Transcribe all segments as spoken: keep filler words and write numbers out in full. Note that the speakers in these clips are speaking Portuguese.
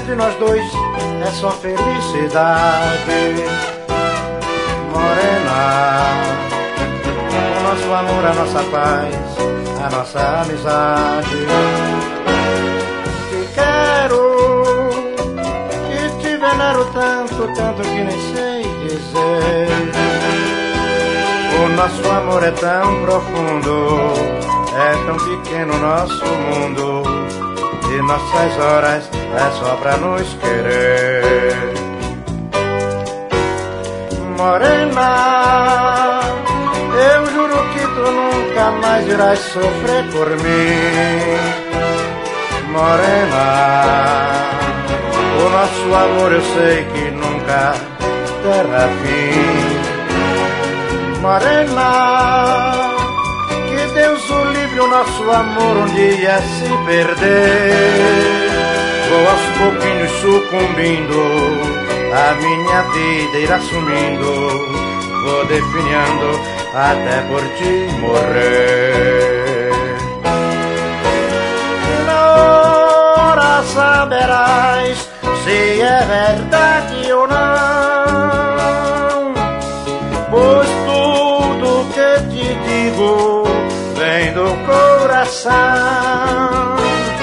entre nós dois é só felicidade. Morena, o nosso amor, a nossa paz, a nossa amizade. Te quero, e te venero tanto, tanto que nem sei dizer. O nosso amor é tão profundo, é tão pequeno o nosso mundo, e nossas horas é só pra nos querer. Morena, eu juro que tu nunca mais irás sofrer por mim. Morena, o nosso amor eu sei que nunca terá fim. Morena, que Deus o livre o nosso amor um dia se perder. Vou aos pouquinhos sucumbindo, a minha vida irá sumindo, vou definhando até por ti morrer. E na hora saberás se é verdade ou não, pois tudo que te digo vem do coração.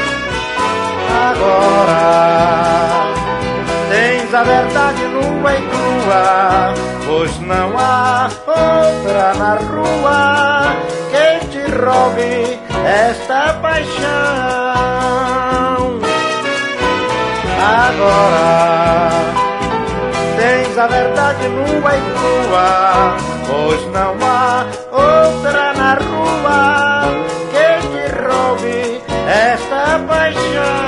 Agora tens a verdade nua e crua, pois não há outra na rua que te roube esta paixão. Agora tens a verdade nua e crua, pois não há outra na rua que te roube esta paixão.